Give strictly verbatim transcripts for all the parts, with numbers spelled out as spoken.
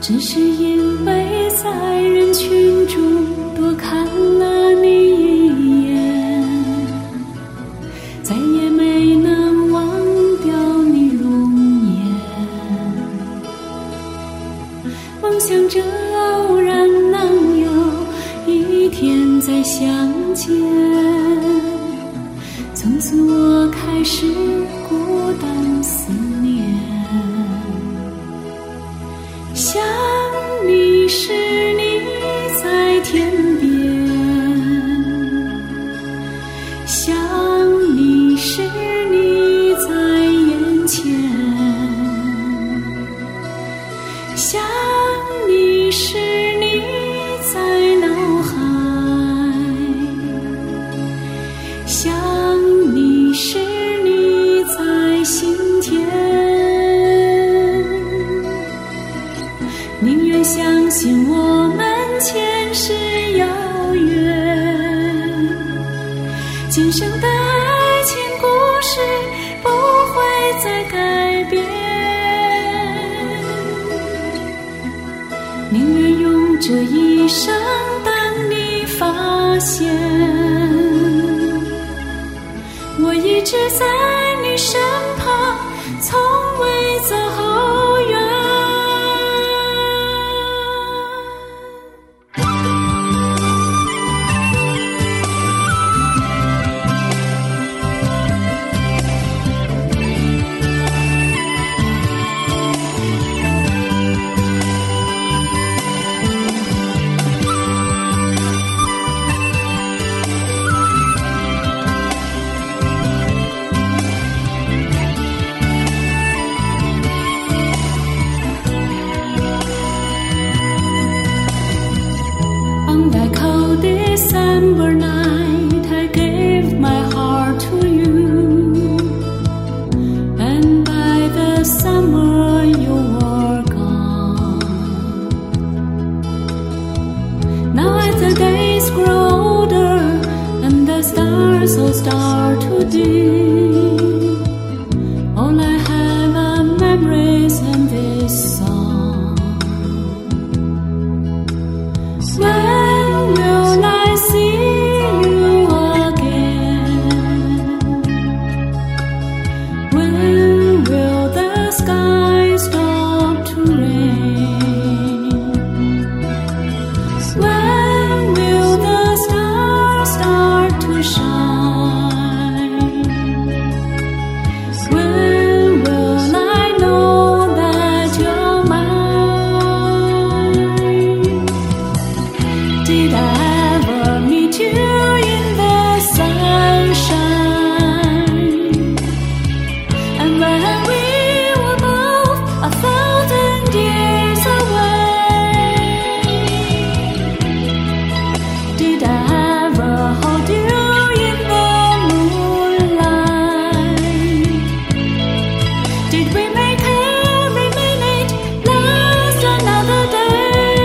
只是因为在人群中多看了你一眼，再也没能忘掉你容颜。梦想着偶然能有一天再相见，从此我开始孤单思念。想你时你在天边，想你时你在眼前，想你时你在脑海，想你时你在心田。宁愿相信我们前世有缘，今生的爱情故事不会再改变。宁愿用这一生等你发现，我一直在你身旁，从未走后远。On that cold December night, I gave my heart to you, and by the summer you were gone. Now as the days grow older and the stars all start to dim, all I have are memories and this song. When will I see you again? When will the sky stop to rain? When will the stars start to shine? When will I know that you're mine? Did I ever meet you in the sunshine? And when we were both a thousand years away, did I ever hold you in the moonlight? Did we make every minute last another day?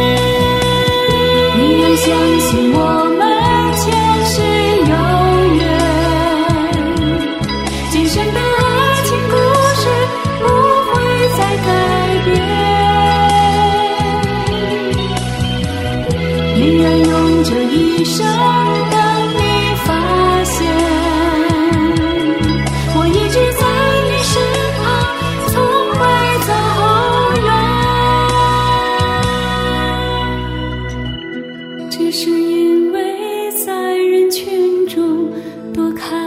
你愿相信我们前世有缘，今生的爱情故事不会再改变。宁愿用这一生等你发现，我一直在你身旁，从未走后远。只是因为在人群中多看